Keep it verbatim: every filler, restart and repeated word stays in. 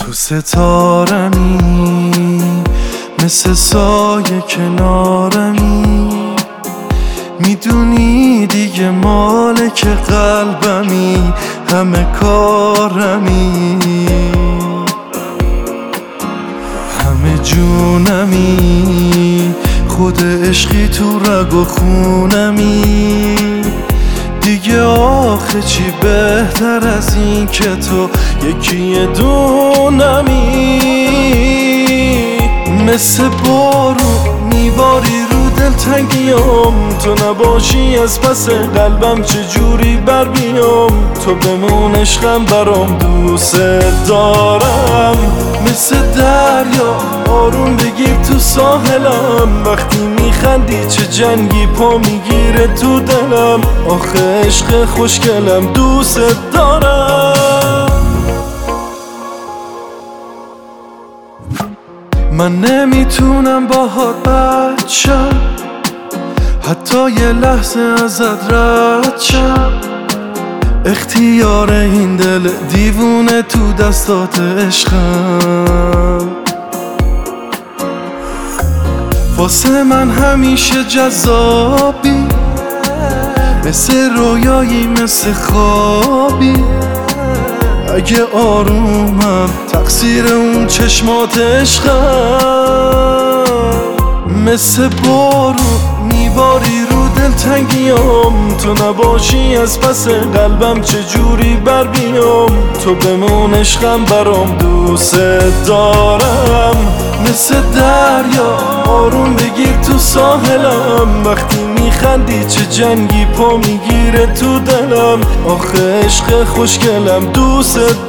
تو ستارمی، مثل سایه کنارمی، میدونی دیگه مالک قلبمی، همه کارمی، همه جونمی، خود عشقی تو رگ و خونمی. دیگه آخه چی بهتر از این که تو یکی دونمی. مثل بارون میباری رو دلتنگیام، تو نباشی از پس قلبم چجوری بر بیام. تو بمون عشقم برام دوست دارم، مثل دریا آروم بگیر تو ساحلم. وقتی میخندی چه جنگی پا میگیره تو دلم. آخه عشق خوشگلم دوست دارم. من نمیتونم باهات بد شم، حتی یه لحظه ازت رد شم. اختیار این دل دیوونه تو دستات عشقم. واسه من همیشه جذابی، مثل رویایی مثل خوابی. اگه آرومم تقصیر اون چشمات عشقم. مثل بارون میباری رو دلتنگیام، تو نباشی از پس قلبم چجوری بر بیام. تو بمون عشقم برام دوست دارم، مثل دریا آروم بگیر تو ساحلم. وقتی میخندی چه جنگی پا میگیره تو دلم. آخه عشق خوشگلم دوست